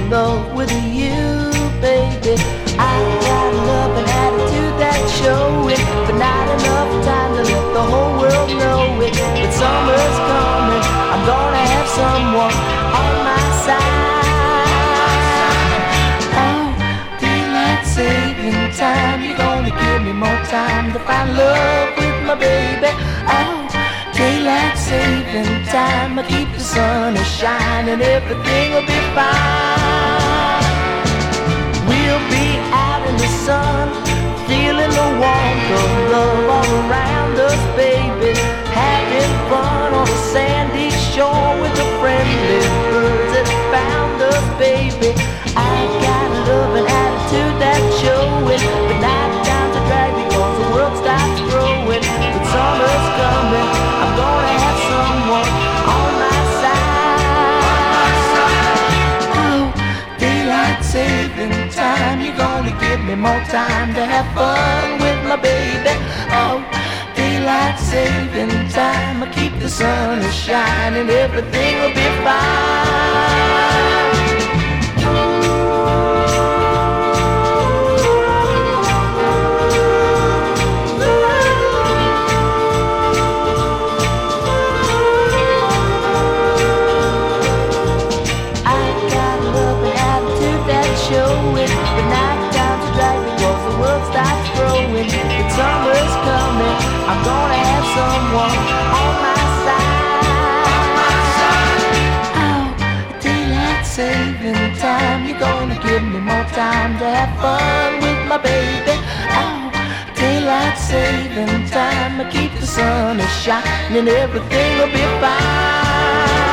love with you, baby. I got love and attitude that's showing, but not enough time to let the whole world know it. But summer's coming, I'm gonna have someone on my side. Oh, daylight saving time, you're gonna give me more time to find love with my baby. Oh, daylight saving time, I keep the sun a shining, everything will be fine. We'll be out in the sun, feeling the warmth of love all around us, baby. Having fun on a sandy shore with the friendly birds that found us, baby. I got love and attitude that's showing, but not time to drag because the world stops growing. But summer's coming, I'm gonna have someone on my side. Oh, daylight saving time, you're gonna give me more time to have fun with my baby. Oh, daylight saving time, I keep the sun a shining, everything will be fine. But not time to drag because the world stops growing. But summer's coming, I'm gonna have someone on my side. Oh, daylight saving time, you're gonna give me more time to have fun with my baby. Oh, daylight saving time, I keep the sun a shining, everything will be fine.